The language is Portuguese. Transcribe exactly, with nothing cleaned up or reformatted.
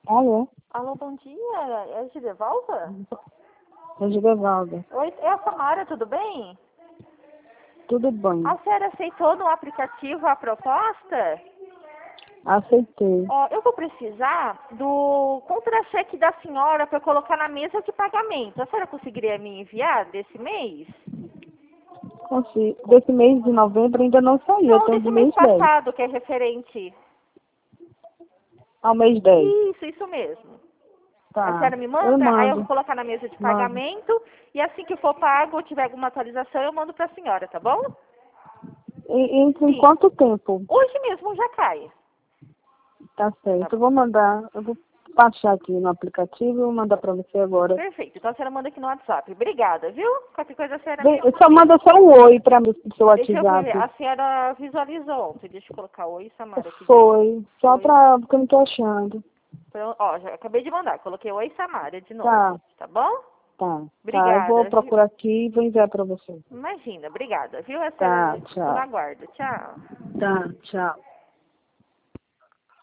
Alô? Alô, bom dia. É Gidevalda? É Gidevalda. Oi, é a Samara, tudo bem? Tudo bem. A senhora aceitou no aplicativo a proposta? Aceitei. Ó, eu vou precisar do contra-cheque da senhora para colocar na mesa de pagamento. A senhora conseguiria me enviar desse mês? Consigo. Desse mês de novembro ainda não saiu. Eu Não, tenho desse do mês mês dez. passado, que é referente. Ao mês dez. Isso, isso mesmo. A Tá. senhora me Eu manda, aí eu vou mando. colocar na mesa de Mando. pagamento e assim que for pago ou tiver alguma atualização, eu mando para a senhora, tá bom? E, entre em Sim. quanto tempo? Hoje mesmo já cai. Tá Tá. certo. Eu vou mandar. Eu vou baixar aqui no aplicativo e vou mandar pra você agora. Perfeito. Então a senhora manda aqui no WhatsApp. Obrigada, viu? Qualquer coisa a senhora me... Vem, só manda só um oi pra mim no seu Deixa eu ver. WhatsApp. A senhora visualizou ontem. Deixa eu colocar oi, Samara, aqui de novo. Foi. Só Oi. pra. Porque eu não tô achando. Pronto. Ó, já acabei de mandar. Coloquei oi, Samara, de novo. Tá. Tá bom? Tá. Tá. Eu vou Obrigada, viu? procurar aqui e vou enviar pra você. Imagina, obrigada, viu? A Tá. senhora fico no Tchau. aguardo. Tchau. Tá. Tchau.